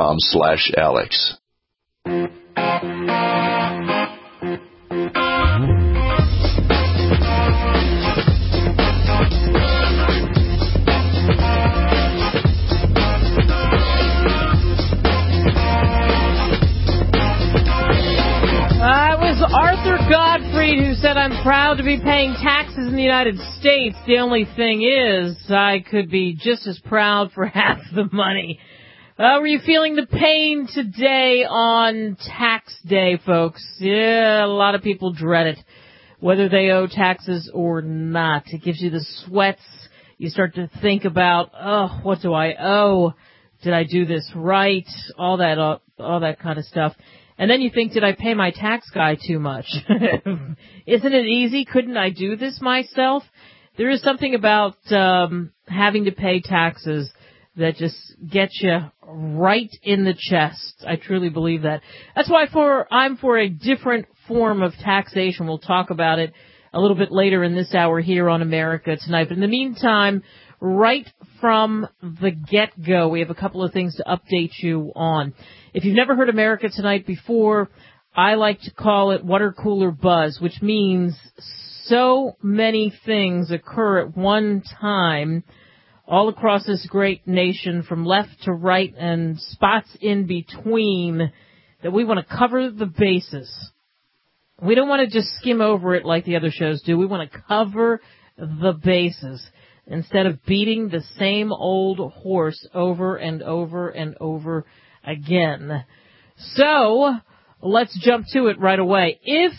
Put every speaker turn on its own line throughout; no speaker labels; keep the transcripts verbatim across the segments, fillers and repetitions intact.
com slash Alex.
Arthur Godfrey, who said, I'm proud to be paying taxes in the United States. The only thing is, I could be just as proud for half the money. Uh, were you feeling the pain today on tax day, folks? Yeah, a lot of people dread it, whether they owe taxes or not. It gives you the sweats. You start to think about, oh, what do I owe? Did I do this right? All that, all, all that kind of stuff. And then you think, did I pay my tax guy too much? Isn't it easy? Couldn't I do this myself? There is something about um, having to pay taxes that just gets you right in the chest. I truly believe that. That's why for I'm for a different form of taxation. We'll talk about it a little bit later in this hour here on America Tonight. But in the meantime, right from the get-go, we have a couple of things to update you on. If you've never heard America Tonight before, I like to call it water cooler buzz, which means so many things occur at one time all across this great nation, from left to right and spots in between, that we want to cover the bases. We don't want to just skim over it like the other shows do. We want to cover the bases instead of beating the same old horse over and over and over again. So let's jump to it right away. If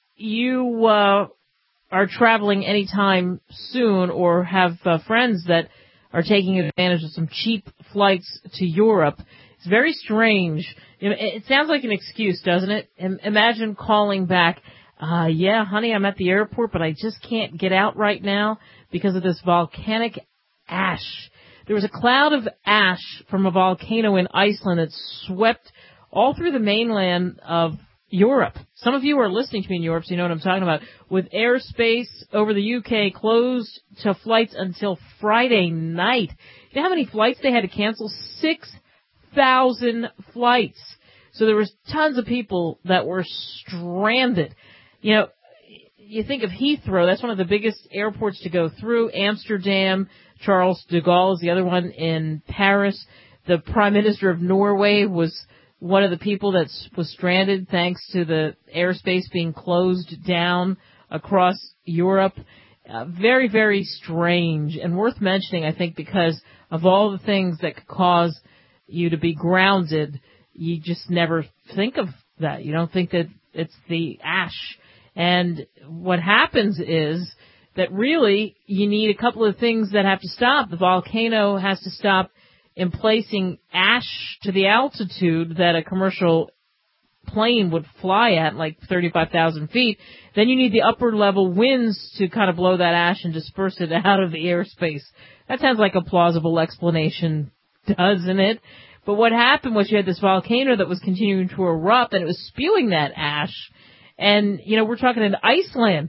you uh, are traveling anytime soon or have uh, friends that are taking advantage of some cheap flights to Europe, it's very strange. You know, it sounds like an excuse, doesn't it? Imagine calling back, uh, yeah, honey, I'm at the airport, but I just can't get out right now because of this volcanic ash. There was a cloud of ash from a volcano in Iceland that swept all through the mainland of Europe. Some of you are listening to me in Europe, so you know what I'm talking about. With airspace over the U K closed to flights until Friday night. You know how many flights they had to cancel? six thousand flights. So there was tons of people that were stranded. You know, you think of Heathrow, that's one of the biggest airports to go through. Amsterdam, Charles de Gaulle is the other one in Paris. The Prime Minister of Norway was one of the people that was stranded thanks to the airspace being closed down across Europe. Uh, very, very strange and worth mentioning, I think, because of all the things that could cause you to be grounded. You just never think of that. You don't think that it's the ash. And what happens is that really you need a couple of things that have to stop. The volcano has to stop in placing ash to the altitude that a commercial plane would fly at, like thirty-five thousand feet. Then you need the upper level winds to kind of blow that ash and disperse it out of the airspace. That sounds like a plausible explanation, doesn't it? But what happened was you had this volcano that was continuing to erupt, and it was spewing that ash. And, you know, we're talking in Iceland.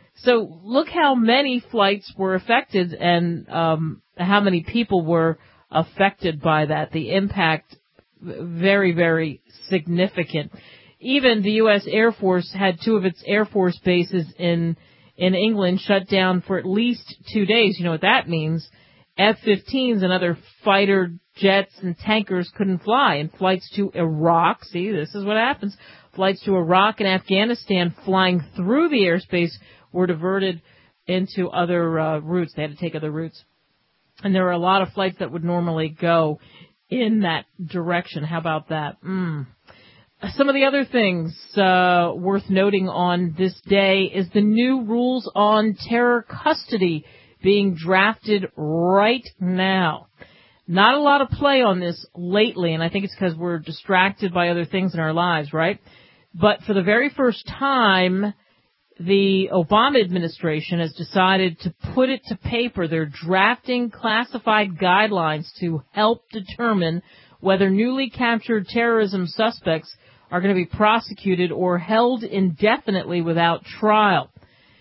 So look how many flights were affected and um, how many people were affected by that. The impact, very, very significant. Even the U S Air Force had two of its Air Force bases in in England shut down for at least two days. You know what that means? F fifteens and other fighter jets and tankers couldn't fly. And flights to Iraq, see, this is what happens. Flights to Iraq and Afghanistan flying through the airspace were diverted into other uh, routes. They had to take other routes. And there were a lot of flights that would normally go in that direction. How about that? Mm. Some of the other things uh, worth noting on this day is the new rules on terror custody being drafted right now. Not a lot of play on this lately, and I think it's because we're distracted by other things in our lives, right? But for the very first time, the Obama administration has decided to put it to paper. They're drafting classified guidelines to help determine whether newly captured terrorism suspects are going to be prosecuted or held indefinitely without trial.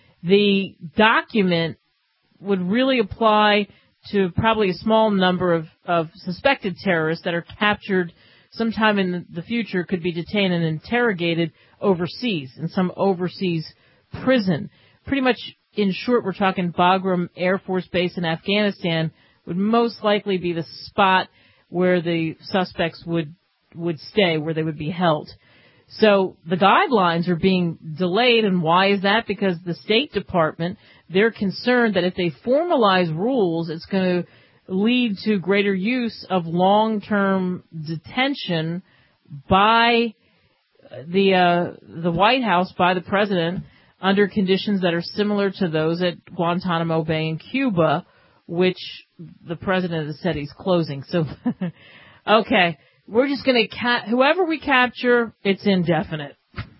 The document would really apply to probably a small number of, of suspected terrorists that are captured sometime in the future could be detained and interrogated overseas, in some overseas prison. Pretty much, in short, we're talking Bagram Air Force Base in Afghanistan would most likely be the spot where the suspects would would stay, where they would be held. So the guidelines are being delayed, and why is that? Because the State Department, they're concerned that if they formalize rules, it's going to lead to greater use of long-term detention by the uh, the White House, by the president, under conditions that are similar to those at Guantanamo Bay in Cuba, which the president has said he's closing. So, okay. We're just going to, ca- whoever we capture, it's indefinite.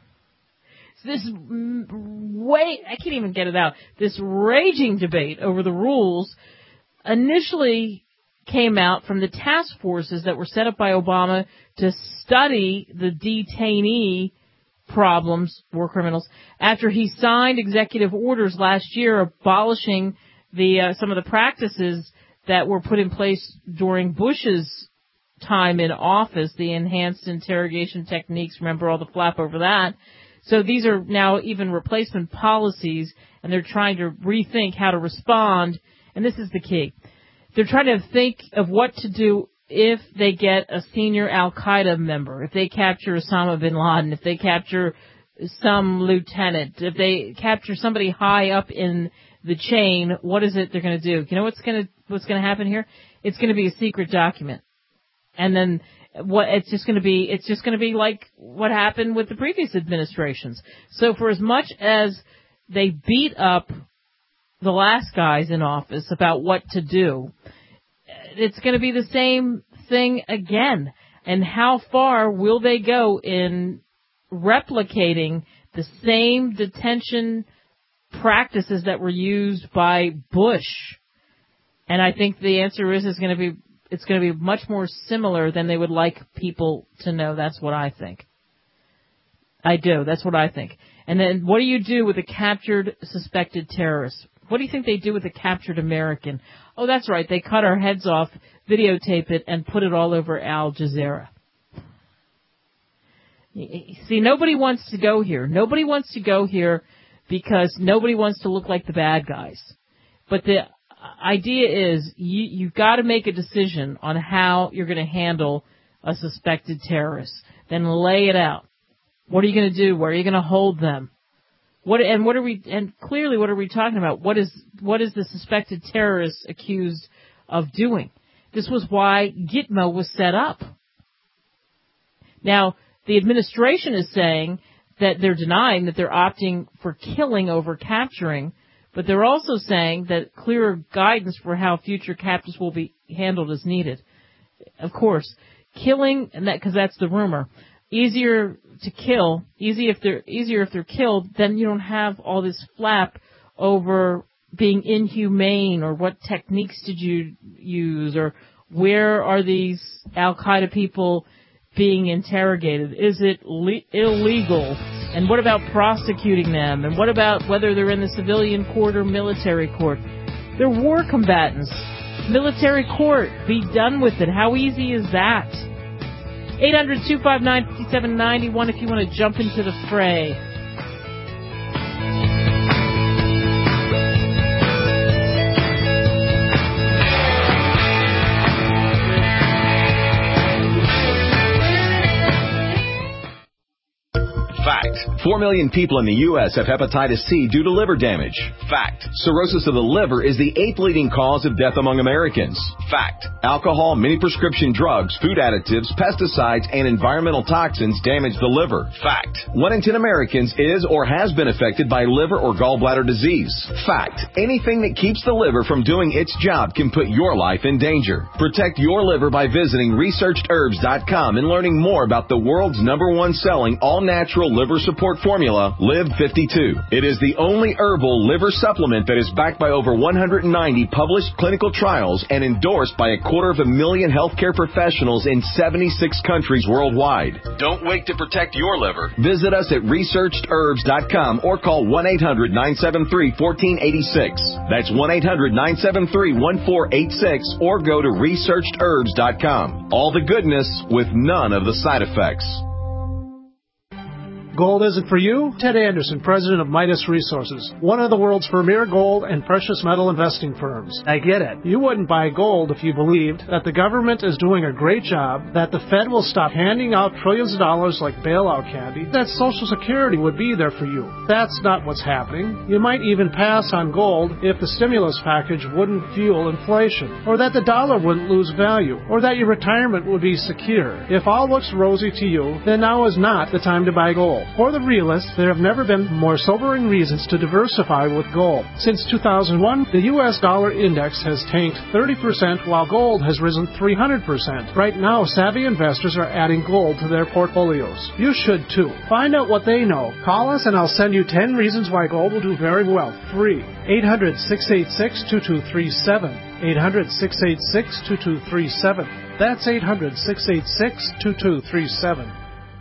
This way, I can't even get it out. This raging debate over the rules initially came out from the task forces that were set up by Obama to study the detainee problems, war criminals, after he signed executive orders last year abolishing the uh, some of the practices that were put in place during Bush's time in office, the enhanced interrogation techniques. Remember all the flap over that. So these are now even replacement policies, and they're trying to rethink how to respond. And this is the key. They're trying to think of what to do if they get a senior Al-Qaeda member, if they capture Osama bin Laden, if they capture some lieutenant, if they capture somebody high up in the chain. What is it they're going to do? You know what's going to what's going to happen here? It's going to be a secret document. And then what it's just going to be, it's just going to be like what happened with the previous administrations. So for as much as they beat up the last guys in office about what to do, it's going to be the same thing again. And how far will they go in replicating the same detention practices that were used by Bush? And I think the answer is, is going to be, it's going to be much more similar than they would like people to know. That's what I think. I do. That's what I think. And then what do you do with a captured suspected terrorist? What do you think they do with a captured American? Oh, that's right. They cut our heads off, videotape it, and put it all over Al Jazeera. See, nobody wants to go here. Nobody wants to go here because nobody wants to look like the bad guys. But the idea is you, you've got to make a decision on how you're going to handle a suspected terrorist. Then lay it out. What are you going to do? Where are you going to hold them? What and what are we? And clearly, what are we talking about? What is what is the suspected terrorist accused of doing? This was why Gitmo was set up. Now, the administration is saying that they're denying that they're opting for killing over capturing. But they're also saying that clearer guidance for how future captures will be handled is needed. Of course, killing, and that because that's the rumor, easier to kill, easy if they're easier if they're killed. Then you don't have all this flap over being inhumane, or what techniques did you use, or where are these Al-Qaeda people being interrogated? Is it le- illegal? And what about prosecuting them? And what about whether they're in the civilian court or military court? They're war combatants. Military court. Be done with it. How easy is that? eight hundred, two five nine, five seven nine one if you want to jump into the fray.
Fact. Four million people in the U S have hepatitis C due to liver damage. Fact. Cirrhosis of the liver is the eighth leading cause of death among Americans. Fact. Alcohol, many prescription drugs, food additives, pesticides, and environmental toxins damage the liver. Fact. One in ten Americans is or has been affected by liver or gallbladder disease. Fact. Anything that keeps the liver from doing its job can put your life in danger. Protect your liver by visiting researched herbs dot com and learning more about the world's number one selling all-natural liver liver support formula, Live fifty-two. It is the only herbal liver supplement that is backed by over one hundred ninety published clinical trials and endorsed by a quarter of a million healthcare professionals in seventy-six countries worldwide. Don't wait to protect your liver. Visit us at researched herbs dot com or call one eight hundred nine seven three one four eight six. That's one eight hundred nine seven three one four eight six or go to researched herbs dot com. All the goodness with none of the side effects.
Gold isn't for you? Ted Anderson, president of Midas Resources, one of the world's premier gold and precious metal investing firms. I get it. You wouldn't buy gold if you believed that the government is doing a great job, that the Fed will stop handing out trillions of dollars like bailout candy, that Social Security would be there for you. That's not what's happening. You might even pass on gold if the stimulus package wouldn't fuel inflation, or that the dollar wouldn't lose value, or that your retirement would be secure. If all looks rosy to you, then now is not the time to buy gold. For the realist, there have never been more sobering reasons to diversify with gold. Since two thousand one, the U S dollar index has tanked thirty percent while gold has risen three hundred percent. Right now, savvy investors are adding gold to their portfolios. You should too. Find out what they know. Call us and I'll send you ten reasons why gold will do very well. Free. eight hundred six eight six two two three seven. eight hundred six eight six two two three seven. That's eight hundred six eight six two two three seven.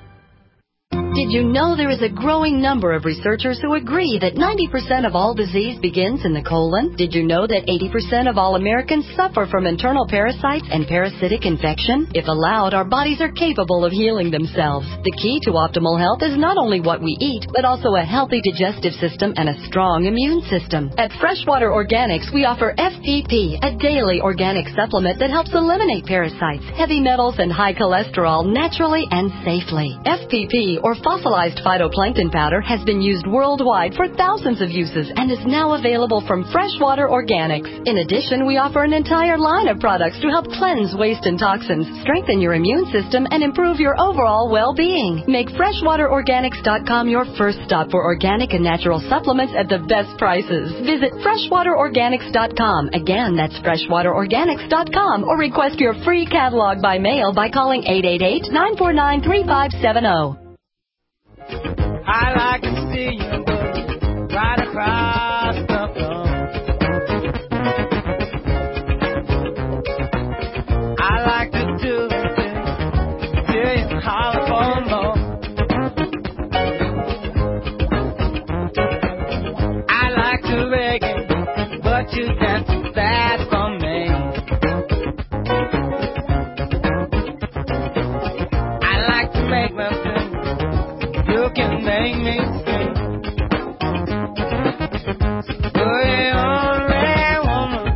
Did you know there is a growing number of researchers who agree that ninety percent of all disease begins in the colon? Did you know that eighty percent of all Americans suffer from internal parasites and parasitic infection? If allowed, our bodies are capable of healing themselves. The key to optimal health is not only what we eat, but also a healthy digestive system and a strong immune system. At Freshwater Organics, we offer F P P, a daily organic supplement that helps eliminate parasites, heavy metals, and high cholesterol naturally and safely. F P P, or fossilized phytoplankton powder, has been used worldwide for thousands of uses and is now available from Freshwater Organics. In addition, we offer an entire line of products to help cleanse waste and toxins, strengthen your immune system, and improve your overall well-being. Make freshwater organics dot com your first stop for organic and natural supplements at the best prices. Visit freshwater organics dot com. Again, that's freshwater organics dot com, or request your free catalog by mail by calling eight eight eight, nine four nine, three five seven zero.
I like to see you go right across the floor. I like to do this till you holler for more. I like to beg you, but you got too bad for me. I like to make myself. You can make me sing. You're the only woman.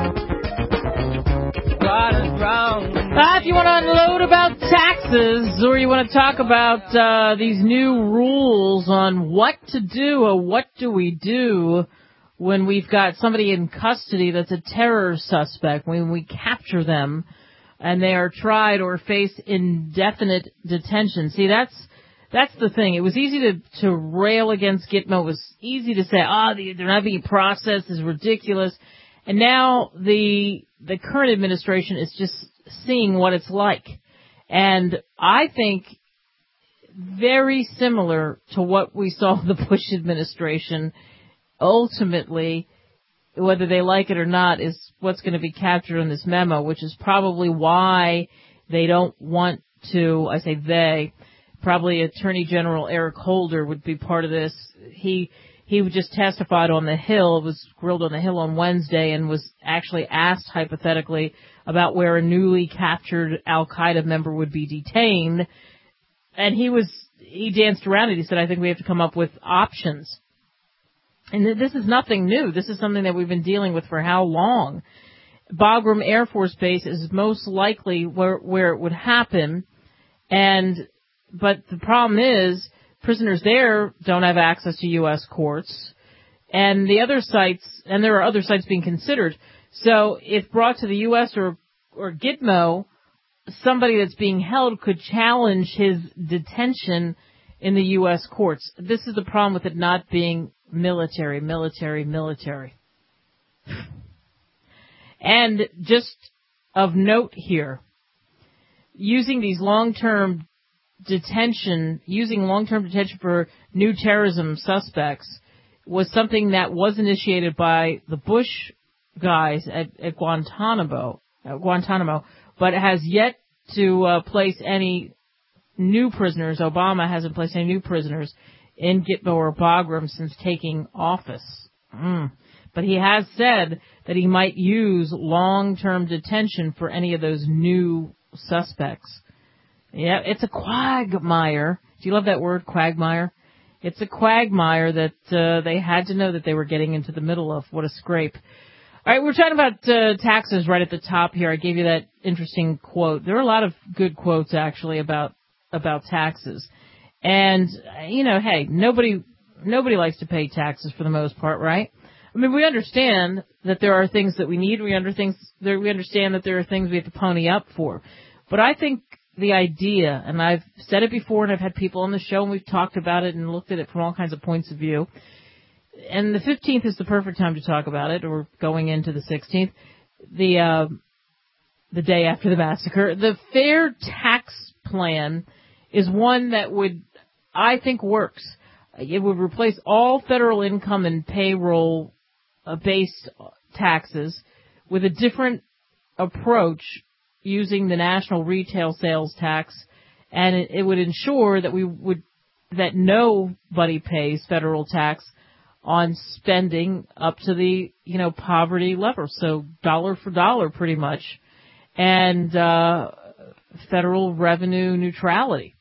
What is wrong?
Uh, if you want to unload about taxes, or you want to talk about uh, these new rules on what to do or what do we do when we've got somebody in custody that's a terror suspect, when we capture them and they are tried or face indefinite detention. See, that's That's the thing. It was easy to, to rail against Gitmo. It was easy to say, oh, they're not being processed. This is ridiculous. And now the the current administration is just seeing what it's like. And I think very similar to what we saw in the Bush administration, ultimately, whether they like it or not, is what's going to be captured in this memo, which is probably why they don't want to, I say they, probably Attorney General Eric Holder would be part of this. He he just testified on the Hill, was grilled on the Hill on Wednesday, and was actually asked hypothetically about where a newly captured Al-Qaeda member would be detained. And he was he danced around it. He said, I think we have to come up with options. And this is nothing new. This is something that we've been dealing with for how long? Bagram Air Force Base is most likely where where it would happen. And But the problem is, prisoners there don't have access to U S courts, and the other sites, and there are other sites being considered. So if brought to the U S or, or Gitmo, somebody that's being held could challenge his detention in the U S courts. This is the problem with it not being military, military, military. And just of note here, using these long-term detention, using long-term detention for new terrorism suspects was something that was initiated by the Bush guys at, at Guantanamo, at Guantanamo, but has yet to uh, place any new prisoners. Obama hasn't placed any new prisoners in Gitmo or Bagram since taking office. Mm. But he has said that he might use long-term detention for any of those new suspects. Yeah, it's a quagmire. Do you love that word, quagmire? It's a quagmire that uh, they had to know that they were getting into the middle of. What a scrape. All right, we're talking about uh, taxes right at the top here. I gave you that interesting quote. There are a lot of good quotes, actually, about about taxes. And, you know, hey, nobody nobody likes to pay taxes for the most part, right? I mean, we understand that there are things that we need. We, under things, there, we understand that there are things we have to pony up for. But I think the idea, and I've said it before, and I've had people on the show, and we've talked about it and looked at it from all kinds of points of view. And the fifteenth is the perfect time to talk about it, or going into the sixteenth, the uh, the day after the massacre. The fair tax plan is one that would, I think, works. It would replace all federal income and payroll-based taxes with a different approach using the national retail sales tax, and it, it would ensure that we would that nobody pays federal tax on spending up to the, you know, poverty level. So dollar for dollar, pretty much, and uh, federal revenue neutrality.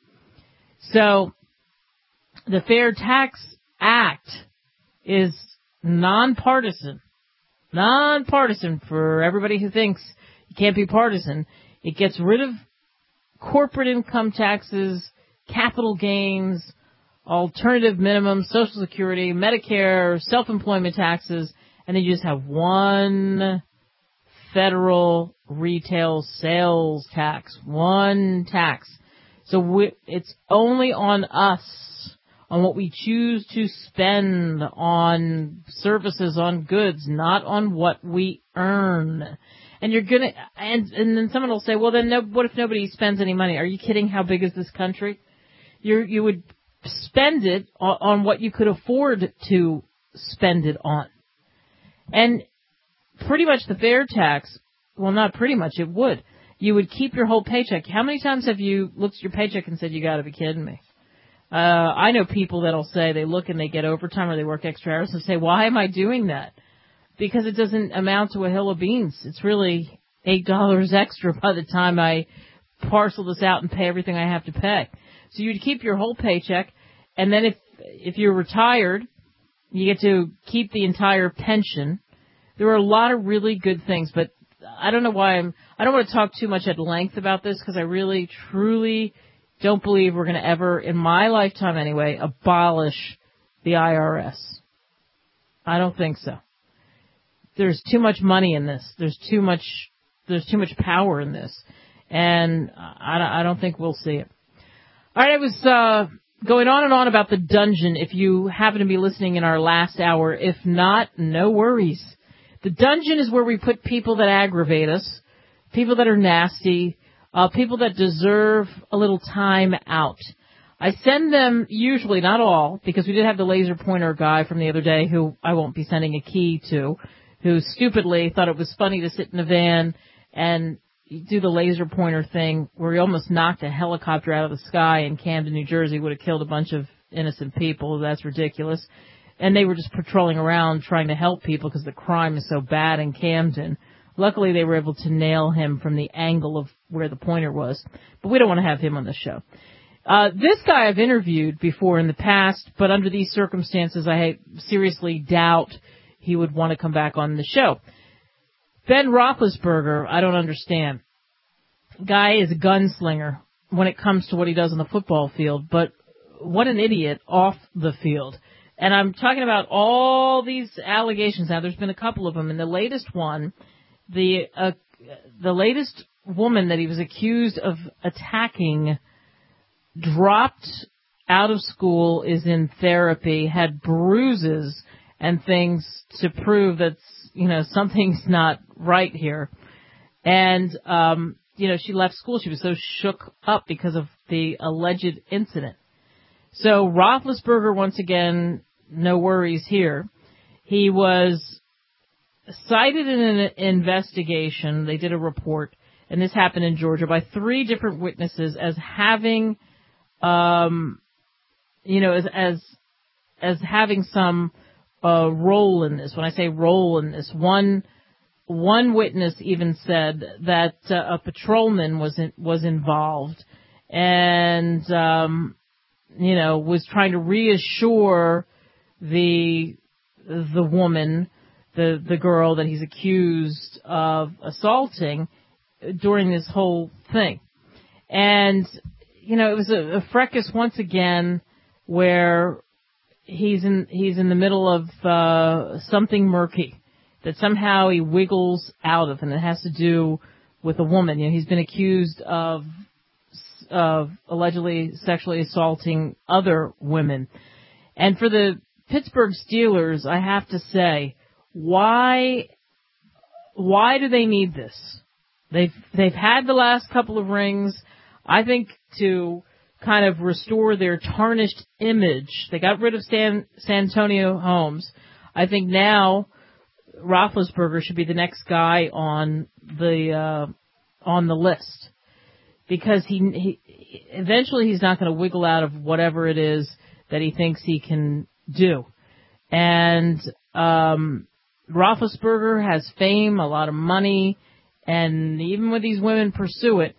So the Fair Tax Act is nonpartisan, nonpartisan for everybody who thinks you can't be partisan. It gets rid of corporate income taxes, capital gains, alternative minimum, Social Security, Medicare, self-employment taxes, and then you just have one federal retail sales tax, one tax. So we, it's only on us, on what we choose to spend on services, on goods, not on what we earn. And you're gonna, and, and then someone will say, well, then no, what if nobody spends any money? Are you kidding? How big is this country? You you would spend it on, on what you could afford to spend it on. And pretty much the fair tax, well, not pretty much, it would. You would keep your whole paycheck. How many times have you looked at your paycheck and said, you got to be kidding me? Uh, I know people that'll say they look and they get overtime or they work extra hours and say, why am I doing that? Because it doesn't amount to a hill of beans. It's really eight dollars extra by the time I parcel this out and pay everything I have to pay. So you'd keep your whole paycheck, and then if if you're retired, you get to keep the entire pension. There are a lot of really good things, but I don't know why I'm, I don't want to talk too much at length about this because I really, truly don't believe we're going to ever, in my lifetime anyway, abolish the I R S. I don't think so. There's too much money in this. There's too much, there's too much power in this. And I, I don't think we'll see it. All right, I was uh, going on and on about the dungeon if you happen to be listening in our last hour. If not, no worries. The dungeon is where we put people that aggravate us, people that are nasty, uh, people that deserve a little time out. I send them, usually, not all, because we did have the laser pointer guy from the other day who I won't be sending a key to, who stupidly thought it was funny to sit in a van and do the laser pointer thing where he almost knocked a helicopter out of the sky in Camden, New Jersey, would have killed a bunch of innocent people. That's ridiculous. And they were just patrolling around trying to help people because the crime is so bad in Camden. Luckily, they were able to nail him from the angle of where the pointer was. But we don't want to have him on the show. Uh, this guy I've interviewed before in the past, but under these circumstances, I seriously doubt he would want to come back on the show. Ben Roethlisberger, I don't understand. Guy is a gunslinger when it comes to what he does on the football field, but what an idiot off the field. And I'm talking about all these allegations. Now, there's been a couple of them. And the latest one, the uh, the latest woman that he was accused of attacking dropped out of school, is in therapy, had bruises and things to prove that, you know, something's not right here. And, um, you know, she left school. She was so shook up because of the alleged incident. So Roethlisberger, once again, no worries here. He was cited in an investigation. They did a report, and this happened in Georgia, by three different witnesses as having, um, you know, as as as having some uh, role in this. When I say role in this, one one witness even said that uh, a patrolman was in, was involved, and um, you know, was trying to reassure the the woman, the the girl that he's accused of assaulting during this whole thing. And, you know, it was a, a fracas once again where he's in he's in the middle of uh, something murky that somehow he wiggles out of, and it has to do with a woman. You know, he's been accused of of allegedly sexually assaulting other women. And for the Pittsburgh Steelers, I have to say, why why do they need this? They've they've had the last couple of rings, I think, to kind of restore their tarnished image. They got rid of San Santonio Holmes. I think now Roethlisberger should be the next guy on the uh, on the list, because he, he eventually he's not going to wiggle out of whatever it is that he thinks he can do. And um, Roethlisberger has fame, a lot of money, and even when these women pursue it,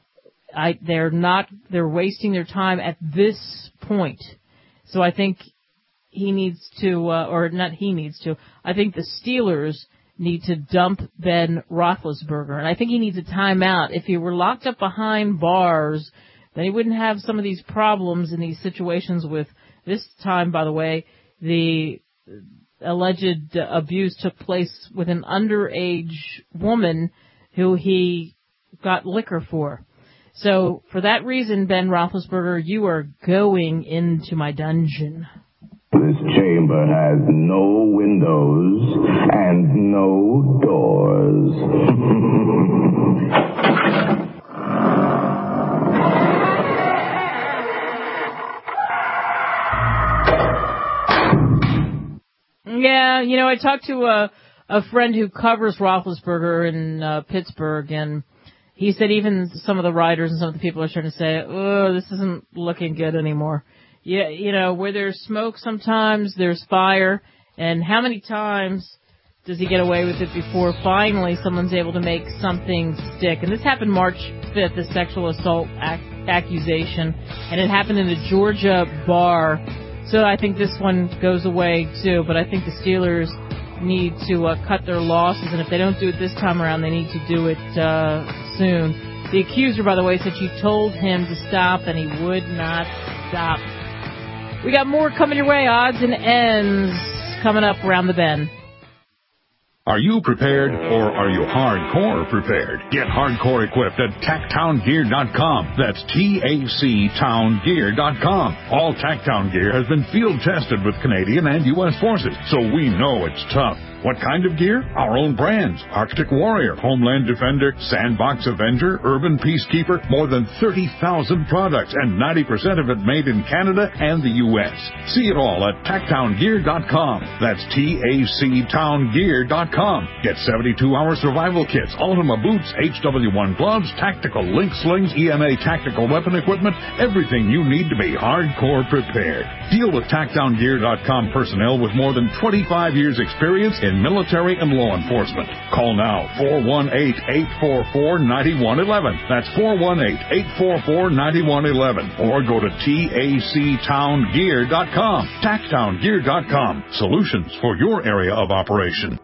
I, they're not, they're wasting their time at this point. So I think he needs to, uh, or not he needs to, I think the Steelers need to dump Ben Roethlisberger. And I think he needs a timeout. If he were locked up behind bars, then he wouldn't have some of these problems in these situations with, this time, by the way, the alleged abuse took place with an underage woman who he got liquor for. So for that reason, Ben Roethlisberger, you are going into my dungeon.
This chamber has no windows and no doors.
Yeah, you know, I talked to a, a friend who covers Roethlisberger in uh, Pittsburgh, and he said even some of the writers and some of the people are starting to say, oh, this isn't looking good anymore. Yeah, you know, where there's smoke sometimes, there's fire, and how many times does he get away with it before finally someone's able to make something stick? And this happened March fifth, the sexual assault ac- accusation, and it happened in a Georgia bar. So I think this one goes away, too. But I think the Steelers need to uh, cut their losses. And if they don't do it this time around, they need to do it uh, soon. The accuser, by the way, said she told him to stop, and he would not stop. We got more coming your way. Odds and ends coming up around the bend.
Are you prepared, or are you hardcore prepared? Get hardcore equipped at Tacktown Gear dot com. That's T A C Town Gear dot com. All Tacktown gear has been field tested with Canadian and U S forces, so we know it's tough. What kind of gear? Our own brands. Arctic Warrior, Homeland Defender, Sandbox Avenger, Urban Peacekeeper, more than thirty thousand products, and ninety percent of it made in Canada and the U S. See it all at Tacktown Gear dot com. That's T A C Town Gear dot com. Get seventy-two hour survival kits, Ultima boots, H W one gloves, tactical link slings, E M A tactical weapon equipment, everything you need to be hardcore prepared. Deal with Tacktown Gear dot com personnel with more than twenty-five years experience in military and law enforcement. Call now, four one eight, eight four four, nine one one one. That's four one eight, eight four four, nine one one one. Or go to T A C Town Gear dot com. Tacktown Gear dot com. Solutions for your area of operation.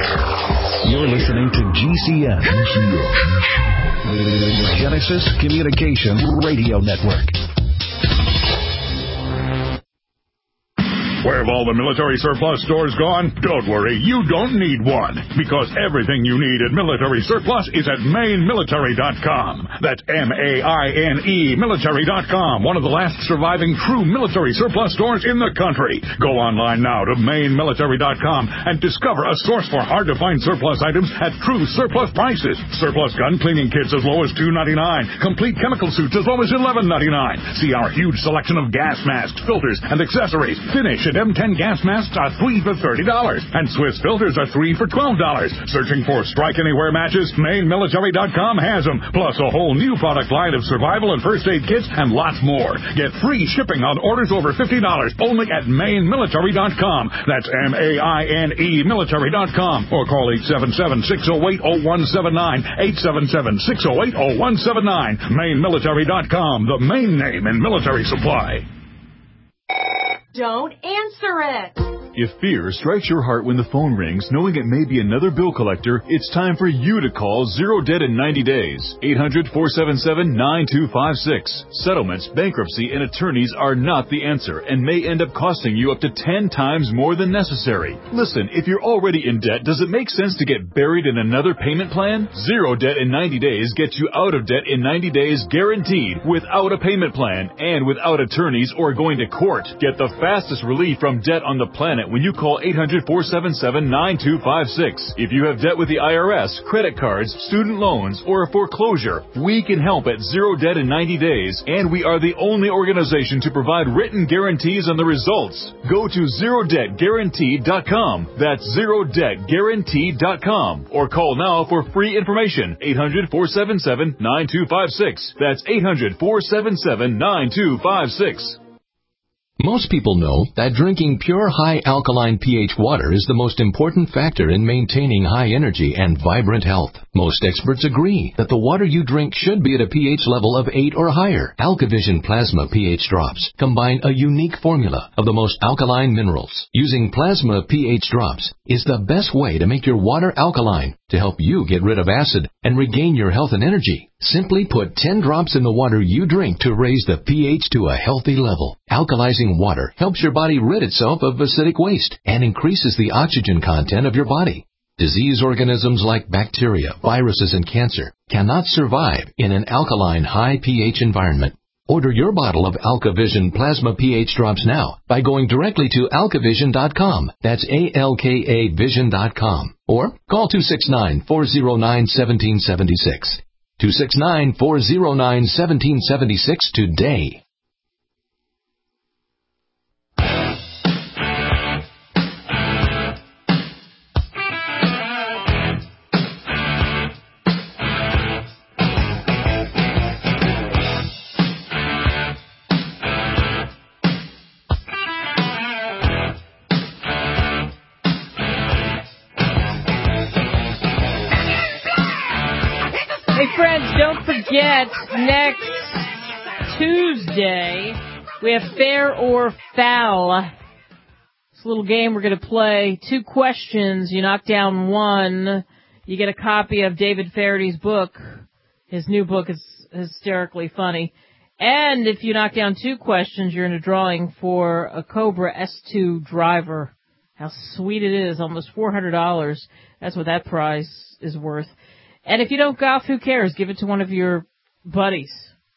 You're listening to G C N. G C N. The Genesis Communications Radio Network.
Where have all the military surplus stores gone? Don't worry, you don't need one, because everything you need at Military Surplus is at Maine Military dot com. That's M A I N E Military dot com, one of the last surviving true military surplus stores in the country. Go online now to Maine Military dot com and discover a source for hard-to-find surplus items at true surplus prices. Surplus gun cleaning kits as low as two dollars and ninety-nine cents. Complete chemical suits as low as eleven dollars and ninety-nine cents. See our huge selection of gas masks, filters, and accessories. Finish at M ten gas masks are three for thirty dollars, and Swiss filters are three for twelve dollars. Searching for Strike Anywhere matches? Maine Military dot com has them, plus a whole new product line of survival and first aid kits and lots more. Get free shipping on orders over fifty dollars only at Maine Military dot com. That's M A I N E Military dot com, or call eight seven seven, six oh eight, oh one seven nine, eight seven seven, six oh eight, oh one seven nine. Maine Military dot com, the main name in military supply.
Don't answer it.
If fear strikes your heart when the phone rings, knowing it may be another bill collector, it's time for you to call Zero Debt in ninety days. eight hundred, four seven seven, nine two five six. Settlements, bankruptcy, and attorneys are not the answer and may end up costing you up to ten times more than necessary. Listen, if you're already in debt, does it make sense to get buried in another payment plan? Zero Debt in ninety days gets you out of debt in ninety days guaranteed, without a payment plan and without attorneys or going to court. Get the fastest relief from debt on the planet when you call eight hundred, four seven seven, nine two five six. If you have debt with the I R S, credit cards, student loans, or a foreclosure, we can help at Zero Debt in ninety days, and we are the only organization to provide written guarantees on the results. Go to zero debt guaranteed dot com. That's zero debt guaranteed dot com. Or call now for free information. eight hundred, four seven seven, nine two five six. That's eight hundred, four seven seven, nine two five six.
Most people know that drinking pure high alkaline pH water is the most important factor in maintaining high energy and vibrant health. Most experts agree that the water you drink should be at a pH level of eight or higher. AlkaVision Plasma pH drops combine a unique formula of the most alkaline minerals. Using plasma pH drops is the best way to make your water alkaline to help you get rid of acid and regain your health and energy. Simply put ten drops in the water you drink to raise the pH to a healthy level. Alkalizing water helps your body rid itself of acidic waste and increases the oxygen content of your body. Disease organisms like bacteria, viruses, and cancer cannot survive in an alkaline high pH environment. Order your bottle of AlkaVision Plasma pH drops now by going directly to alka vision dot com. That's A L K A vision dot com. Or call two six nine, four oh nine, one seven seven six. two six nine, four oh nine, one seven seven six today.
Don't forget, next Tuesday, we have Fair or Foul. It's a little game we're going to play. Two questions. You knock down one, you get a copy of David Farady's book. His new book is hysterically funny. And if you knock down two questions, you're in a drawing for a Cobra S two driver. How sweet it is. Almost four hundred dollars. That's what that prize is worth. And if you don't golf, who cares? Give it to one of your buddies.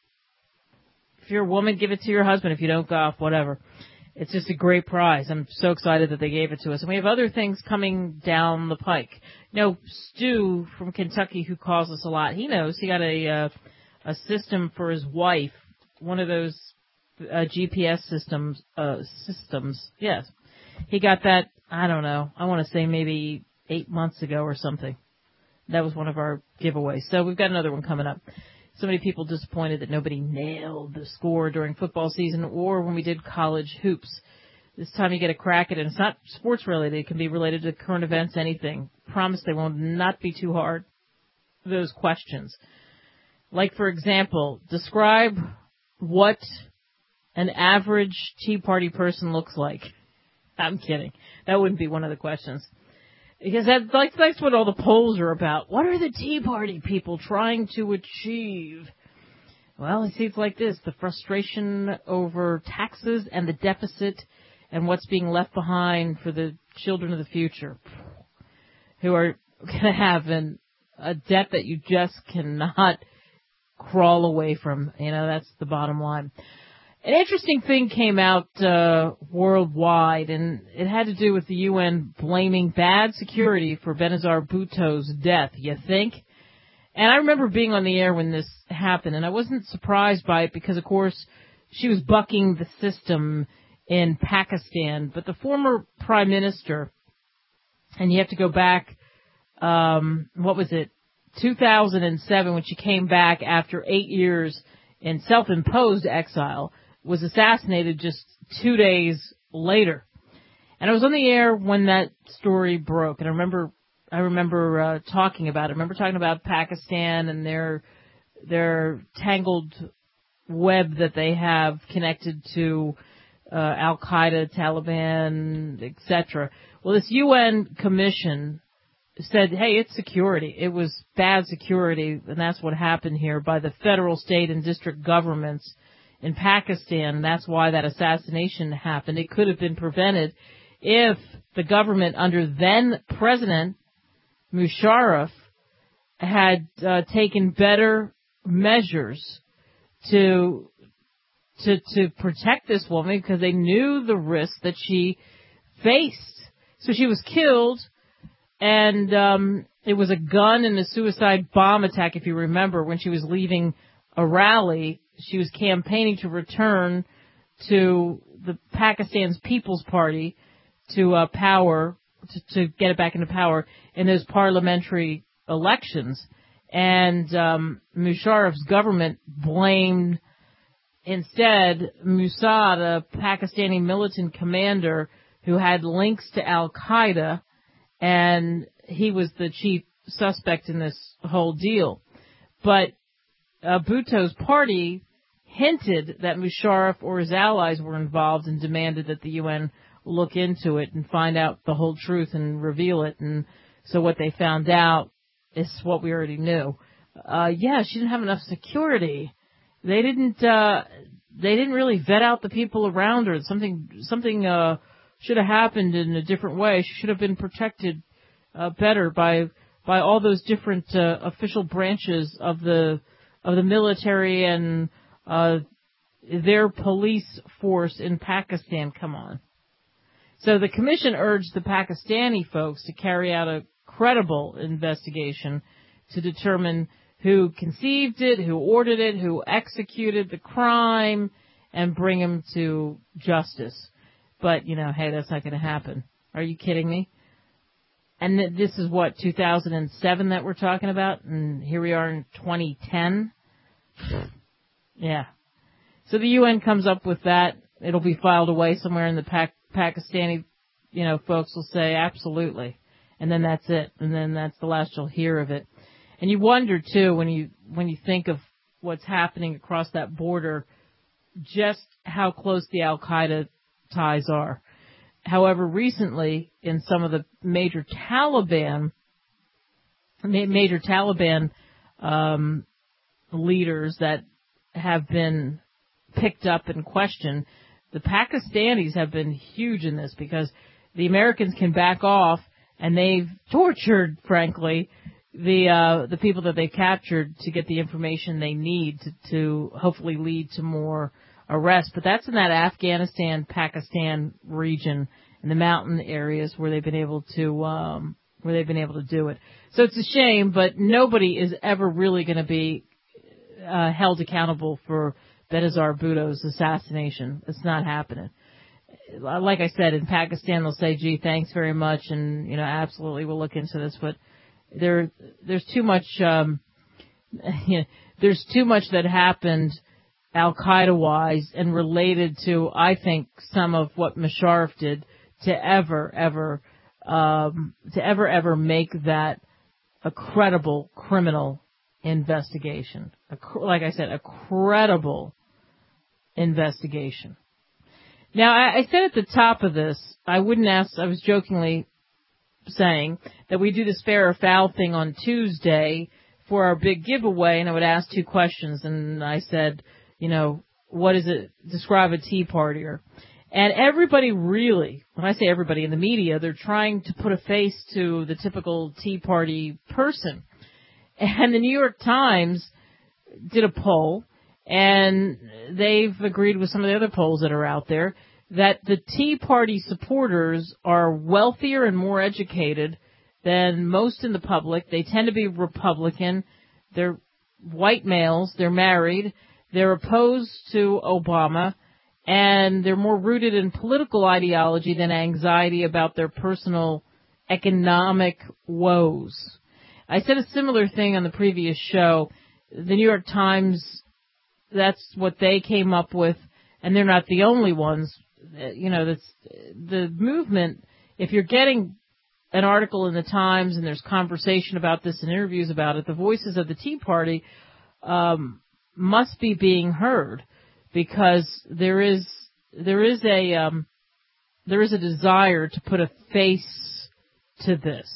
If you're a woman, give it to your husband. If you don't golf, whatever. It's just a great prize. I'm so excited that they gave it to us. And we have other things coming down the pike. You know, Stu from Kentucky, who calls us a lot, he knows. He got a uh, a system for his wife, one of those uh, G P S systems. Uh, systems, yes. He got that, I don't know, I want to say maybe eight months ago or something. That was one of our giveaways. So we've got another one coming up. So many people disappointed that nobody nailed the score during football season or when we did college hoops. This time you get a crack at it. It's not sports related. It can be related to current events, anything. Promise they will not be too hard, those questions. Like, for example, describe what an average Tea Party person looks like. I'm kidding. That wouldn't be one of the questions. Because that, like, that's what all the polls are about. What are the Tea Party people trying to achieve? Well, it seems like this. The frustration over taxes and the deficit and what's being left behind for the children of the future, who are going to have an, a debt that you just cannot crawl away from. You know, that's the bottom line. An interesting thing came out uh, worldwide, and it had to do with the U N blaming bad security for Benazir Bhutto's death, you think? And I remember being on the air when this happened, and I wasn't surprised by it because, of course, she was bucking the system in Pakistan. But the former prime minister, and you have to go back, um, what was it, two thousand seven, when she came back after eight years in self-imposed exile, was assassinated just two days later. And I was on the air when that story broke, and I remember I remember uh, talking about it. I remember talking about Pakistan and their their tangled web that they have connected to uh, Al-Qaeda, Taliban, et cetera. Well, this U N commission said, hey, it's security. It was bad security, and that's what happened here by the federal, state, and district governments in Pakistan. That's why that assassination happened. It could have been prevented if the government under then President Musharraf had uh, taken better measures to to to protect this woman, because they knew the risk that she faced. So she was killed, and um, it was a gun and a suicide bomb attack, if you remember, when she was leaving a rally. She was campaigning to return to the Pakistan's People's Party to uh, power, to, to get it back into power in those parliamentary elections. And um, Musharraf's government blamed instead Mossad, a Pakistani militant commander who had links to Al-Qaeda, and he was the chief suspect in this whole deal. But uh, Bhutto's party hinted that Musharraf or his allies were involved and demanded that the U N look into it and find out the whole truth and reveal it. And so what they found out is what we already knew. Uh, yeah, she didn't have enough security. They didn't, uh, they didn't really vet out the people around her. Something, something, uh, should have happened in a different way. She should have been protected, uh, better by, by all those different, uh, official branches of the, of the military and, uh, their police force in Pakistan. Come on. So the commission urged the Pakistani folks to carry out a credible investigation to determine who conceived it, who ordered it, who executed the crime, and bring him to justice. But, you know, hey, that's not going to happen. Are you kidding me? And th- this is what, two thousand seven that we're talking about? And here we are in twenty ten? Yeah. So the U N comes up with that. It'll be filed away somewhere, in the Pac- Pakistani, you know, folks will say, absolutely. And then that's it. And then that's the last you'll hear of it. And you wonder, too, when you when you think of what's happening across that border, just how close the Al-Qaeda ties are. However, recently, in some of the major Taliban, major Taliban um, leaders that have been picked up and questioned, the Pakistanis have been huge in this, because the Americans can back off, and they've tortured, frankly, the uh, the people that they've captured to get the information they need to, to hopefully lead to more arrests. But that's in that Afghanistan-Pakistan region, in the mountain areas where they've been able to um, where they've been able to do it. So it's a shame, but nobody is ever really going to be uh, held accountable for Benazir Bhutto's assassination. It's not happening. Like I said, in Pakistan, they'll say, gee, thanks very much, and, you know, absolutely, we'll look into this. But there, there's too much, um, you know, there's too much that happened Al-Qaeda-wise and related to, I think, some of what Musharraf did to ever, ever, um, to ever, ever make that a credible criminal investigation. A, like I said, a credible investigation. Now, I, I said at the top of this, I wouldn't ask, I was jokingly saying that we do this fair or foul thing on Tuesday for our big giveaway, and I would ask two questions, and I said, you know, what is it, describe a tea partier. And everybody really, when I say everybody in the media, they're trying to put a face to the typical Tea Party person. And the New York Times did a poll, and they've agreed with some of the other polls that are out there, that the Tea Party supporters are wealthier and more educated than most in the public. They tend to be Republican. They're white males. They're married. They're opposed to Obama. And they're more rooted in political ideology than anxiety about their personal economic woes. I said a similar thing on the previous show. The New York Times, that's what they came up with, and they're not the only ones. You know, that's, the movement, if you're getting an article in the Times and there's conversation about this and interviews about it, the voices of the Tea Party um, must be being heard, because there is there is a um, there is a desire to put a face to this.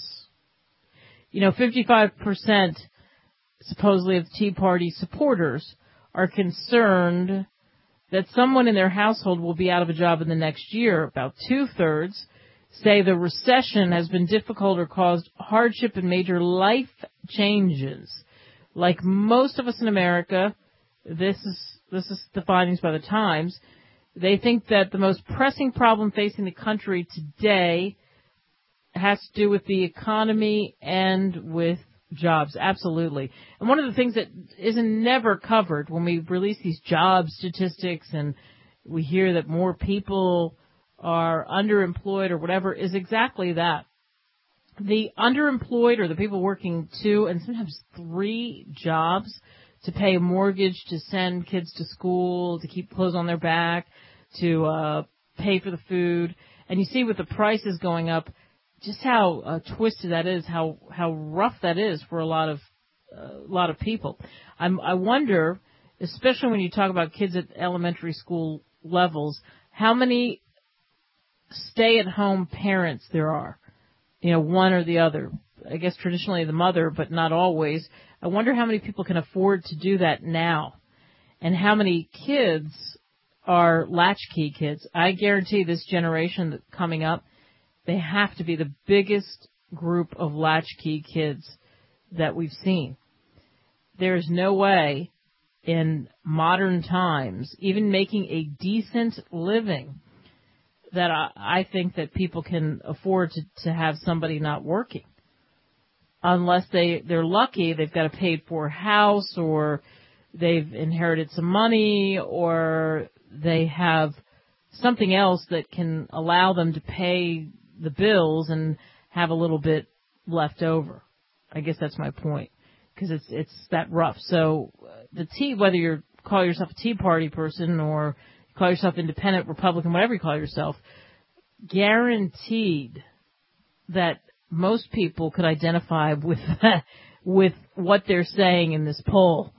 You know, fifty-five percent supposedly of Tea Party supporters are concerned that someone in their household will be out of a job in the next year. About two-thirds say the recession has been difficult or caused hardship and major life changes. Like most of us in America, this is this is the findings by the Times, they think that the most pressing problem facing the country today has to do with the economy and with jobs. Absolutely. And one of the things that isn't never covered when we release these job statistics and we hear that more people are underemployed or whatever is exactly that. The underemployed or the people working two and sometimes three jobs to pay a mortgage, to send kids to school, to keep clothes on their back, to uh pay for the food. And you see with the prices going up, just how uh, twisted that is, how how rough that is for a lot of a uh, lot of people. I'm, I wonder, especially when you talk about kids at elementary school levels, how many stay-at-home parents there are. You know, one or the other. I guess traditionally the mother, but not always. I wonder how many people can afford to do that now, and how many kids are latchkey kids. I guarantee this generation that's coming up, they have to be the biggest group of latchkey kids that we've seen. There's no way in modern times, even making a decent living, that I, I think that people can afford to, to have somebody not working. Unless they, they're lucky, they've got a paid-for house, or they've inherited some money, or they have something else that can allow them to pay the bills and have a little bit left over. I guess that's my point, because it's it's that rough. So the tea, whether you call yourself a Tea Party person or you call yourself independent, Republican, whatever you call yourself, guaranteed that most people could identify with with what they're saying in this poll.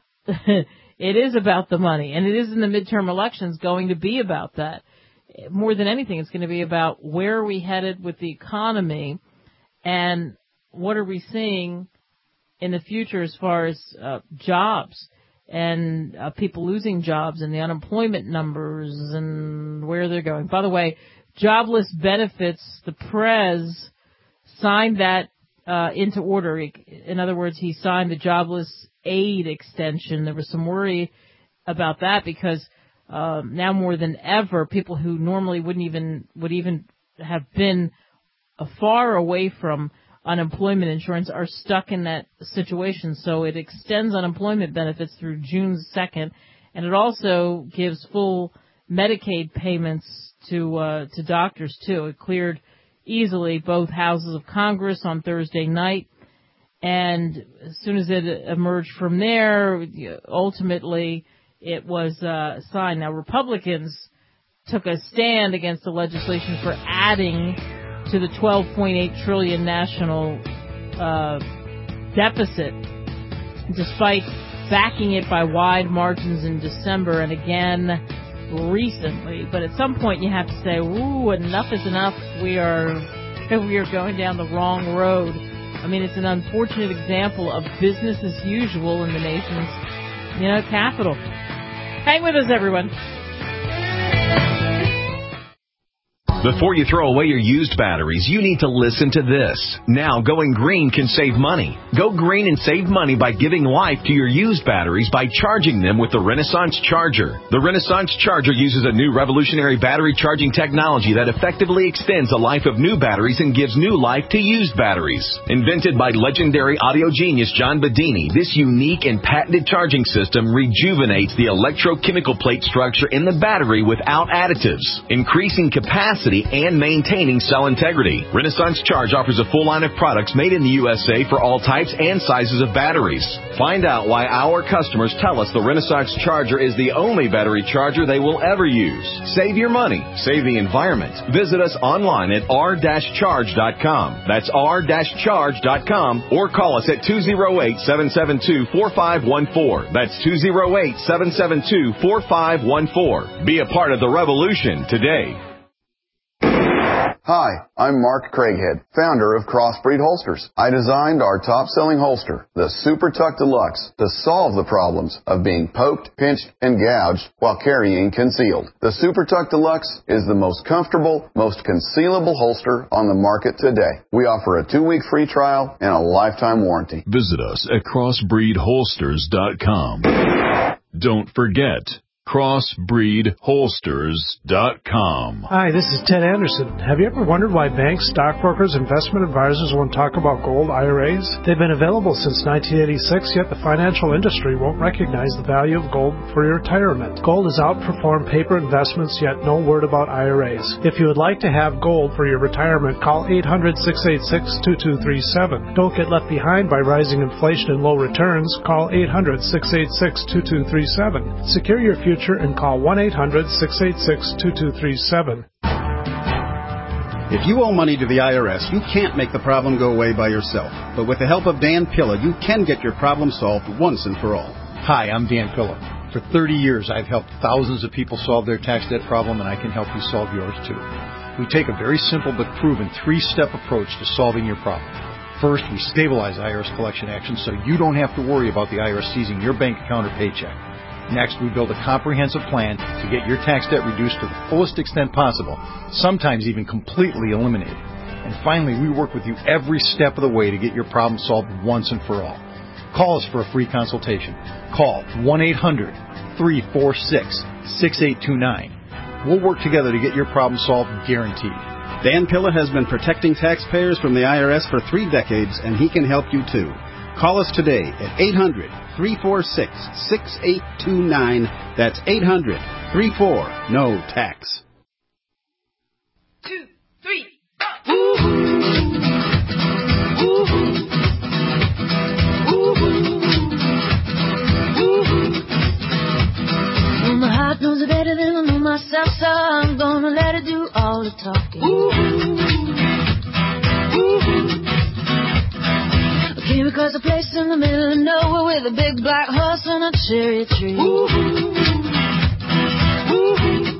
It is about the money, and it is in the midterm elections going to be about that. More than anything, it's going to be about where are we headed with the economy, and what are we seeing in the future as far as uh, jobs and uh, people losing jobs and the unemployment numbers and where they're going. By the way, jobless benefits, the Prez signed that uh, into order. In other words, he signed the jobless aid extension. There was some worry about that because um, now more than ever, people who normally wouldn't even would even have been uh, far away from unemployment insurance are stuck in that situation. So it extends unemployment benefits through June second, and it also gives full Medicaid payments to uh, to doctors too. It cleared easily both houses of Congress on Thursday night, and as soon as it emerged from there, ultimately it was uh, signed. Now, Republicans took a stand against the legislation for adding to the twelve point eight trillion dollars national uh, deficit, despite backing it by wide margins in December and again recently. But at some point you have to say, ooh, enough is enough. We are we are going down the wrong road. I mean, it's an unfortunate example of business as usual in the nation's, you know, capital. Hang with us, everyone.
Before you throw away your used batteries, you need to listen to this. Now, going green can save money. Go green and save money by giving life to your used batteries by charging them with the Renaissance Charger. The Renaissance Charger uses a new revolutionary battery charging technology that effectively extends the life of new batteries and gives new life to used batteries. Invented by legendary audio genius John Bedini, this unique and patented charging system rejuvenates the electrochemical plate structure in the battery without additives, increasing capacity and maintaining cell integrity. Renaissance Charge offers a full line of products made in the U S A for all types and sizes of batteries. Find out why our customers tell us the Renaissance Charger is the only battery charger they will ever use. Save your money. Save the environment. Visit us online at r dash charge dot com. That's r dash charge dot com or call us at two oh eight, seven seven two, four five one four. That's two oh eight, seven seven two, four five one four. Be a part of the revolution today.
Hi, I'm Mark Craighead, founder of Crossbreed Holsters. I designed our top-selling holster, the Super Tuck Deluxe, to solve the problems of being poked, pinched, and gouged while carrying concealed. The Super Tuck Deluxe is the most comfortable, most concealable holster on the market today. We offer a two-week free trial and a lifetime warranty.
Visit us at crossbreed holsters dot com. Don't forget, crossbreed holsters dot com.
Hi, this is Ted Anderson. Have you ever wondered why banks, stockbrokers, investment advisors won't talk about gold I R As? They've been available since nineteen eighty-six, yet the financial industry won't recognize the value of gold for your retirement. Gold has outperformed paper investments, yet no word about I R As. If you would like to have gold for your retirement, call eight hundred, six eight six, two two three seven. Don't get left behind by rising inflation and low returns. Call eight hundred, six eight six, two two three seven. Secure your future and call one eight hundred, six eight six, two two three seven.
If you owe money to the I R S, you can't make the problem go away by yourself. But with the help of Dan Pilla, you can get your problem solved once and for all.
Hi, I'm Dan Pilla. For thirty years, I've helped thousands of people solve their tax debt problem, and I can help you solve yours too. We take a very simple but proven three-step approach to solving your problem. First, we stabilize I R S collection actions so you don't have to worry about the I R S seizing your bank account or paycheck. Next, we build a comprehensive plan to get your tax debt reduced to the fullest extent possible, sometimes even completely eliminated. And finally, we work with you every step of the way to get your problem solved once and for all. Call us for a free consultation. Call one eight hundred, three four six, six eight two nine. We'll work together to get your problem solved, guaranteed.
Dan Pilla has been protecting taxpayers from the I R S for three decades, and he can help you too. Call us today at eight hundred, three four six, six eight two nine. That's eight hundred, three four, N O tax.
Two, three, four. Ooh. Ooh. Ooh. Well, my heart knows it better than I know myself, so I'm gonna let it do all the talking. Ooh. Came across a place in the middle of nowhere with a big black horse and a cherry tree. Ooh. Ooh.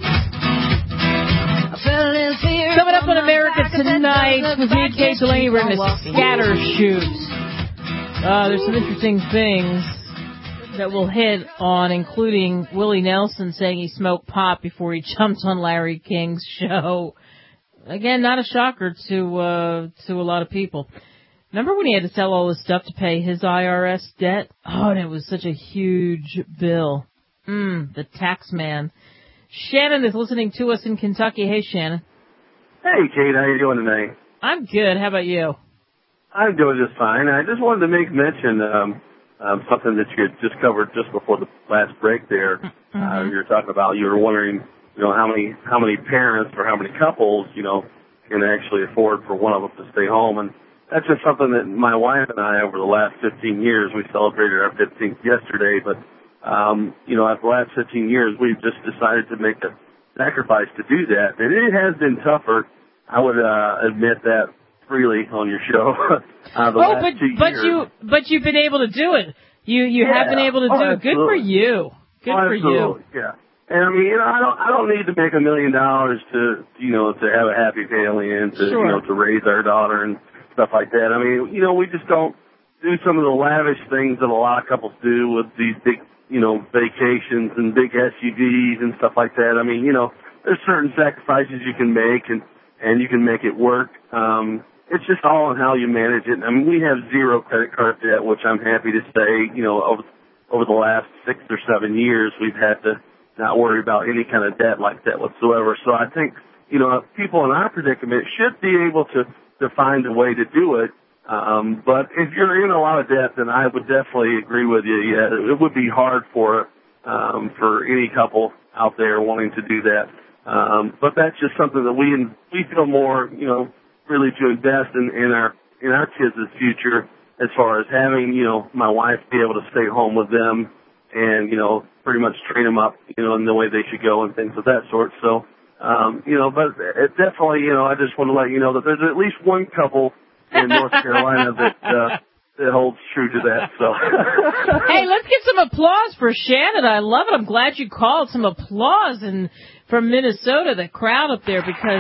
I felt a little fear.
Coming up on America Tonight with me, Kate Delaney, we're going to scatter shoot. Uh, there's some interesting things that we'll hit on, including Willie Nelson saying he smoked pot before he jumped on Larry King's show. Again, not a shocker to uh, to a lot of people. Remember when he had to sell all his stuff to pay his I R S debt? Oh, and it was such a huge bill. Mmm, the tax man. Shannon is listening to us in Kentucky. Hey, Shannon.
Hey, Kate. How you doing tonight?
I'm good. How about you?
I'm doing just fine. I just wanted to make mention um, um, something that you had just covered just before the last break there. Mm-hmm. Uh, you were talking about, you were wondering, you know, how many how many parents or how many couples, you know, can actually afford for one of them to stay home. And that's just something that my wife and I, over the last fifteen years, we celebrated our fifteenth yesterday, but, um, you know, after the last fifteen years, we've just decided to make a sacrifice to do that. And it has been tougher. I would uh, admit that freely on your show. uh, the
oh,
last
but,
two
but
years.
you, but you've been able to do it. You, you
yeah.
have been able to
oh,
do it. Good for you. Good
oh,
for you.
Yeah. And I mean, you know, I don't, I don't need to make a million dollars to, you know, to have a happy family and to,
sure.
you know, to raise our daughter and stuff like that. I mean, you know, we just don't do some of the lavish things that a lot of couples do with these big, you know, vacations and big S U Vs and stuff like that. I mean, you know, there's certain sacrifices you can make, and and you can make it work. Um, it's just all on how you manage it. I mean, we have zero credit card debt, which I'm happy to say. You know, over over the last six or seven years, we've had to not worry about any kind of debt like that whatsoever. So I think, you know, people in our predicament should be able to to find a way to do it. Um, but if you're in a lot of debt, then I would definitely agree with you. Yeah, it would be hard for um, for any couple out there wanting to do that. Um, but that's just something that we we feel more, you know, really to invest in, in our in our kids' future, as far as having, you know, my wife be able to stay home with them and, you know, pretty much train them up, you know, in the way they should go and things of that sort. So, um, you know, but it definitely, you know, I just want to let you know that there's at least one couple in North Carolina that uh, that holds true to that. So,
hey, let's get some applause for Shannon. I love it. I'm glad you called. Some applause and from Minnesota, the crowd up there, because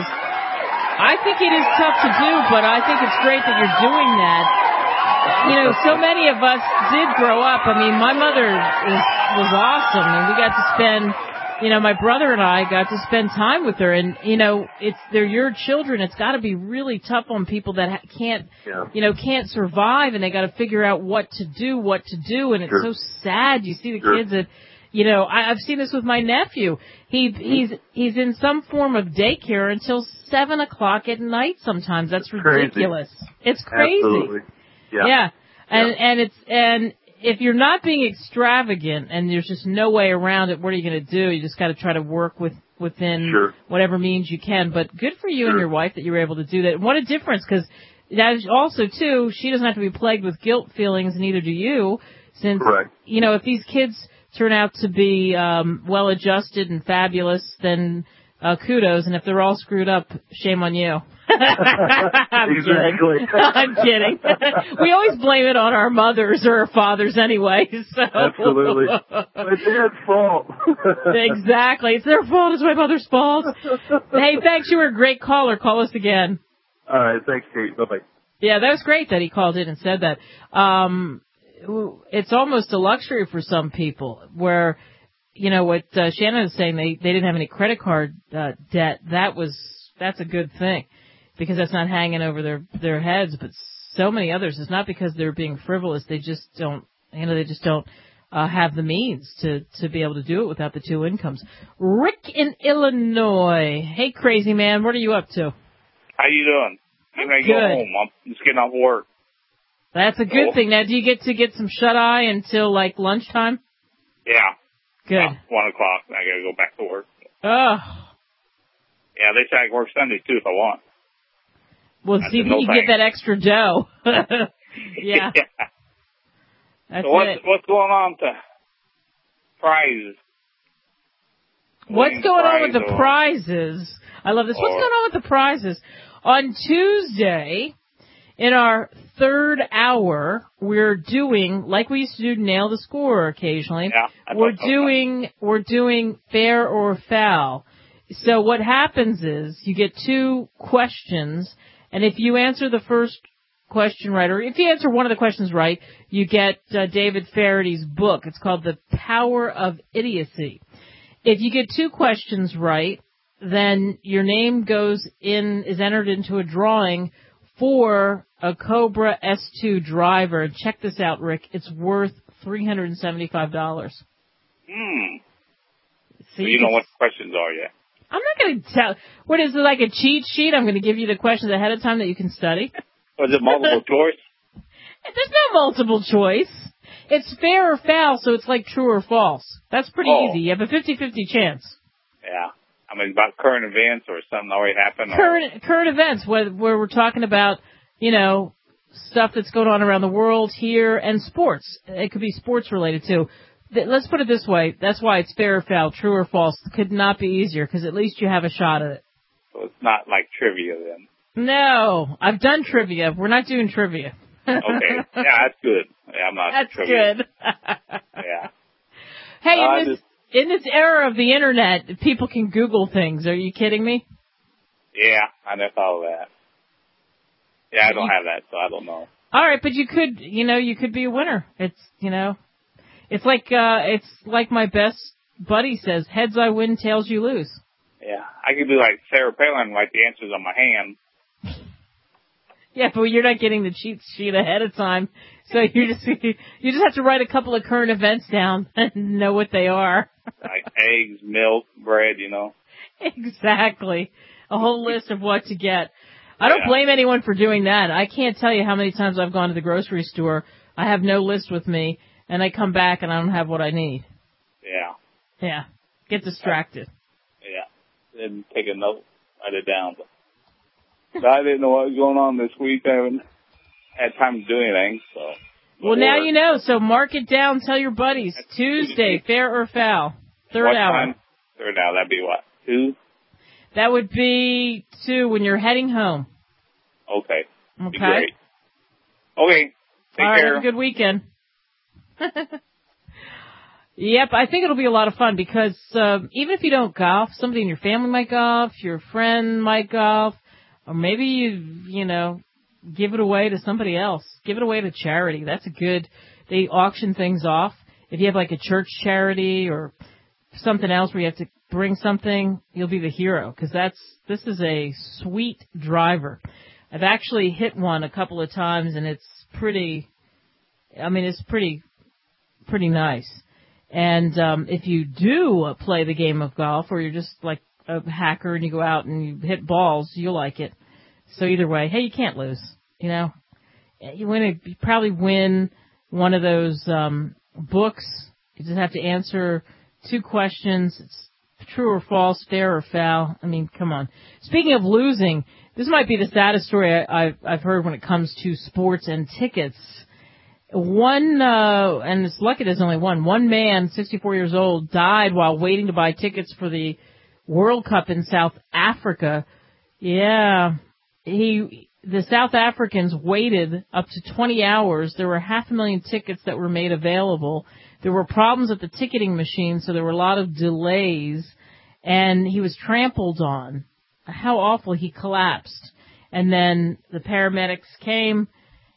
I think it is tough to do, but I think it's great that you're doing that. You know, so many of us did grow up. I mean, my mother was, was awesome, and we got to spend, you know, my brother and I got to spend time with her, and, you know, it's, they're your children. It's got to be really tough on people that ha- can't,
yeah.
you know, can't survive, and they got to figure out what to do, what to do, and it's
Sure.
so sad. You see the
Sure.
kids that, you know, I, I've seen this with my nephew. He, he's, he's in some form of daycare until seven o'clock at night sometimes. That's
It's
ridiculous.
crazy.
It's crazy.
Absolutely. Yeah.
Yeah. And,
yeah.
and it's, and if you're not being extravagant and there's just no way around it, what are you going to do? You just got to try to work with, within
Sure.
whatever means you can. But good for you
Sure.
and your wife that you were able to do that. And what a difference, because that is also, too, she doesn't have to be plagued with guilt feelings, neither do you, since,
Correct.
you know, if these kids turn out to be um, well-adjusted and fabulous, then uh, kudos. And if they're all screwed up, shame on you. I'm
exactly.
kidding. I'm kidding. We always blame it on our mothers or our fathers anyway. So.
Absolutely. It's their fault.
Exactly. It's their fault. It's my mother's fault. Hey, thanks. You were a great caller. Call us again.
All right. Thanks, Kate. Bye-bye.
Yeah, that was great that he called in and said that. Um, it's almost a luxury for some people where, you know, what uh, Shannon was saying, they, they didn't have any credit card uh, debt. That was, that's a good thing because that's not hanging over their, their heads. But so many others, it's not because they're being frivolous. They just don't, you know, they just don't uh, have the means to, to be able to do it without the two incomes. Rick in Illinois. Hey, crazy man, what are you up to?
How you doing? I'm going to go home. I'm just getting off work.
That's a good
Oh.
thing. Now, do you get to get some shut-eye until, like, lunchtime?
Yeah.
Good.
About one o'clock. I got to go back to work.
Oh.
Yeah, they say I can work Sundays, too, if I want.
Well,
I
see,
said, no
you get
thanks.
that extra dough. Yeah.
yeah.
That's
so what's,
it.
what's going on to prizes?
What's
Winning
going on with
prize
the
or-
prizes? I love this. What's
or-
going on with the prizes? On Tuesday, in our third hour, we're doing, like we used to do Nail the Score occasionally,
Yeah, that's
we're
what I'm talking
doing, we're doing fair or foul. So what happens is you get two questions, and if you answer the first question right, or if you answer one of the questions right, you get uh, David Faraday's book. It's called The Power of Idiocy. If you get two questions right, then your name goes in, is entered into a drawing for a Cobra S two driver. And check this out, Rick. It's worth three hundred seventy-five dollars.
Hmm.
So
So
you
you know
can-
what the questions are yet.
I'm not going to tell. What is it, like a cheat sheet? I'm going to give you the questions ahead of time that you can study.
Was it multiple choice?
There's no multiple choice. It's fair or foul, so it's like true or false. That's pretty
Oh.
easy. You have a fifty-fifty chance.
Yeah. I mean, about current events or something already happened. Or,
Current current events where, where we're talking about, you know, stuff that's going on around the world here and sports. It could be sports related too. Th- Let's put it this way. That's why it's fair or foul, true or false. Could not be easier because at least you have a shot at it.
so it's not like trivia then.
No, I've done trivia. We're not doing trivia.
Okay. Yeah, that's good. Yeah, I'm not
That's
trivia.
good.
Yeah.
Hey,
Uh,
in this, in this era of the internet, people can Google things. Are you kidding me?
Yeah, I never thought of that. Yeah, I don't have that, so I don't know.
All right, but you could, you know, you could be a winner. It's, you know, it's like, uh, it's like my best buddy says, heads I win, tails you lose.
Yeah, I could do like Sarah Palin, write the answers on my hand.
Yeah, but you're not getting the cheat sheet ahead of time, so you just you just have to write a couple of current events down and know what they are.
Like eggs, milk, bread, you know.
Exactly. A whole list of what to get. I don't yeah. blame anyone for doing that. I can't tell you how many times I've gone to the grocery store. I have no list with me, and I come back and I don't have what I need.
Yeah.
Yeah. Get distracted.
Yeah. Didn't take a note. Write it down. But I didn't know what was going on this week. I haven't had time to do anything, so.
Well, now you know, so mark it down. Tell your buddies. That's Tuesday, fair or foul. Third
what
hour.
Time? Third hour. That'd be what? Two?
That would be two when you're heading home.
Okay.
Okay.
Be great. Okay. Take
All right,
care.
have a good weekend. Yep, I think it'll be a lot of fun because uh, even if you don't golf, somebody in your family might golf, your friend might golf, or maybe you, you know, give it away to somebody else. Give it away to charity. That's a good, they auction things off. If you have like a church charity or something else where you have to bring something, you'll be the hero because that's, this is a sweet driver. I've actually hit one a couple of times and it's pretty, I mean, it's pretty, pretty nice. And um, if you do play the game of golf or you're just like a hacker and you go out and you hit balls, you'll like it. So either way, hey, you can't lose, you know. You win, you probably win one of those um, books. You just have to answer two questions. It's true or false, fair or foul. I mean, come on. Speaking of losing, this might be the saddest story I, I've, I've heard when it comes to sports and tickets. One, uh, and it's lucky there's only one, one man, sixty-four years old, died while waiting to buy tickets for the World Cup in South Africa. Yeah. He, the South Africans waited up to twenty hours. There were half a million tickets that were made available. There were problems at the ticketing machine, so there were a lot of delays, and he was trampled on. How awful. He collapsed. And then the paramedics came,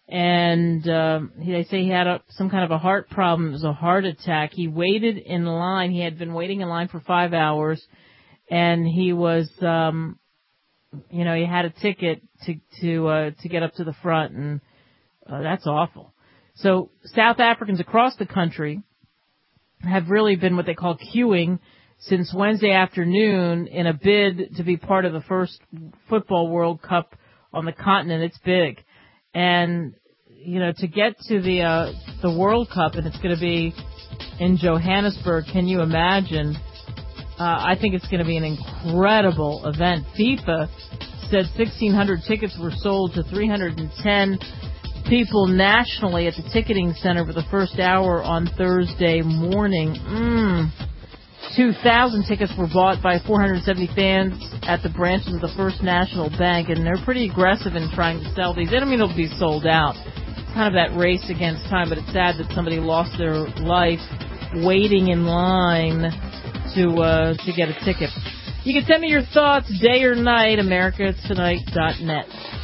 and um, they say he had a, some kind of a heart problem. It was a heart attack. He waited in line. He had been waiting in line for five hours, and he was, um, you know, he had a ticket to to uh, to get up to the front, and uh, that's awful. So South Africans across the country have really been what they call queuing since Wednesday afternoon in a bid to be part of the first football World Cup on the continent. It's big. And, you know, to get to the uh, the World Cup, and it's going to be in Johannesburg, can you imagine? Uh, I think it's going to be an incredible event. FIFA said sixteen hundred tickets were sold to three hundred ten people nationally at the ticketing center for the first hour on Thursday morning. Mm. two thousand tickets were bought by four hundred seventy fans at the branches of the First National Bank, and they're pretty aggressive in trying to sell these. I don't mean they'll be sold out. It's kind of that race against time, but it's sad that somebody lost their life waiting in line to uh, to get a ticket. You can send me your thoughts day or night, america tonight dot net.